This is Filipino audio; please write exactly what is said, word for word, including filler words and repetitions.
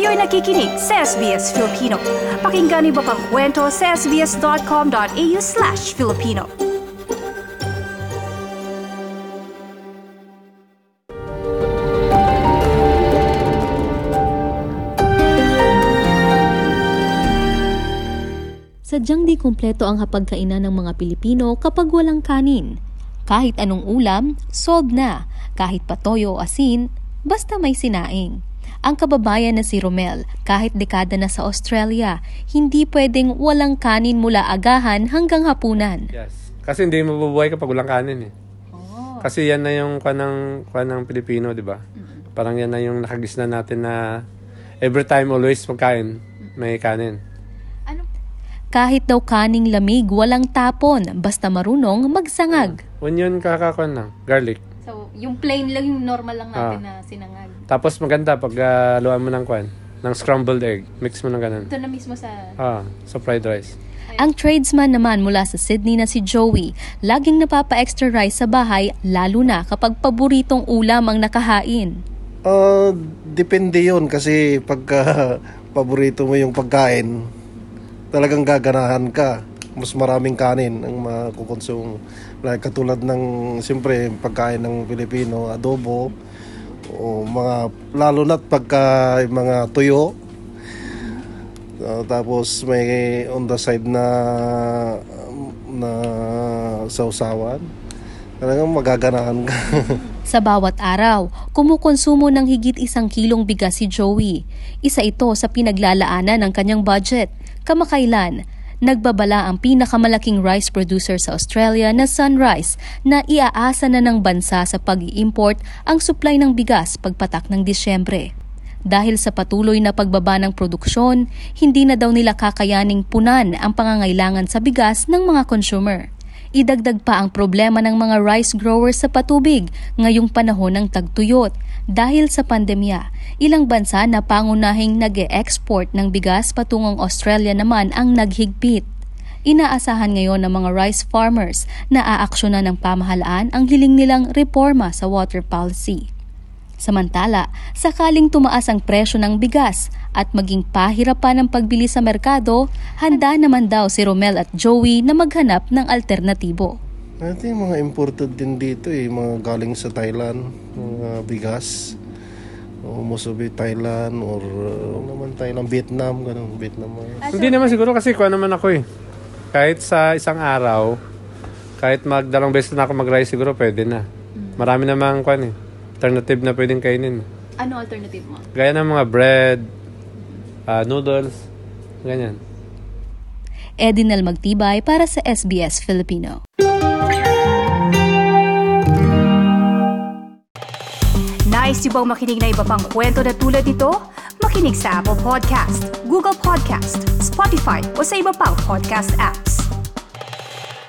Kayo'y nakikinig sa S B S Filipino. Pakinggan niyo pa pang kwento sa sbs.com.au slash Filipino. Sadyang di kumpleto ang hapagkainan ng mga Pilipino kapag walang kanin. Kahit anong ulam, solved na. Kahit patoyo o asin, basta may sinaing. Ang kababayan na si Romel, kahit dekada na sa Australia, hindi pwedeng walang kanin mula agahan hanggang hapunan. Yes. Kasi hindi mabubuhay kapag walang kanin eh. Oh. Kasi yan na yung kanang kanang Pilipino, di ba? Mm-hmm. Parang yan na yung nakagisna natin na every time, always magkain, may kanin. Kahit daw kaning lamig, walang tapon, basta marunong magsangag. Onion kakakon lang, garlic. So, yung plain lang, yung normal lang natin ah. na sinangag. Tapos maganda pag uh, luwan mo ng kwan, ng scrambled egg. Mix mo ng ganun. Ito na mismo sa... Ah, sa fried rice. Ang tradesman naman mula sa Sydney na si Joey, laging napapa-extra rice sa bahay, lalo na kapag paboritong ulam ang nakahain. Uh, depende yun kasi pagka paborito mo yung pagkain, talagang gaganahan ka. Mas maraming kanin ang makukonsume. Like, katulad ng, siyempre, pagkain ng Pilipino, adobo, o mga, lalo na't pagka mga tuyo. Uh, tapos may on the side na, na sausawan. Talagang magaganahan ka. Sa bawat araw, kumukonsumo ng higit isang kilong bigas si Joey. Isa ito sa pinaglalaanan ng kanyang budget. Kamakailan, nagbabala ang pinakamalaking rice producer sa Australia na Sunrise na iaasa na ng bansa sa pag-i-import ang supply ng bigas pagpatak ng Disyembre. Dahil sa patuloy na pagbaba ng produksyon, hindi na daw nila kakayaning punan ang pangangailangan sa bigas ng mga consumer. Idagdag pa ang problema ng mga rice growers sa patubig ngayong panahon ng tagtuyot. Dahil sa pandemya, ilang bansa na pangunahing nag-e-export ng bigas patungong Australia naman ang naghigpit. Inaasahan ngayon ng mga rice farmers na aaksyonan ng pamahalaan ang hiling nilang reforma sa water policy. Samantala, sakaling tumaas ang presyo ng bigas at maging pahirapan ang pagbili sa merkado, handa naman daw si Romel at Joey na maghanap ng alternatibo. Ito yung mga imported din dito eh, mga galing sa Thailand, mga bigas. O musubi Thailand or uh, naman Thailand, Vietnam, ganun, Vietnam. Hindi naman siguro kasi kuha naman ako eh. Kahit sa isang araw, kahit magdalawang beses na ako mag-rice siguro pwede na. Marami namang kuha eh. Alternative na pwedeng kainin. Ano alternative mo? Gaya ng mga bread, uh, noodles, ganyan. Edinel Magtibay para sa S B S Filipino. Nice yung bang makinig na iba pang kwento na tulad ito? Makinig sa Apple Podcast, Google Podcast, Spotify o sa iba pang podcast apps.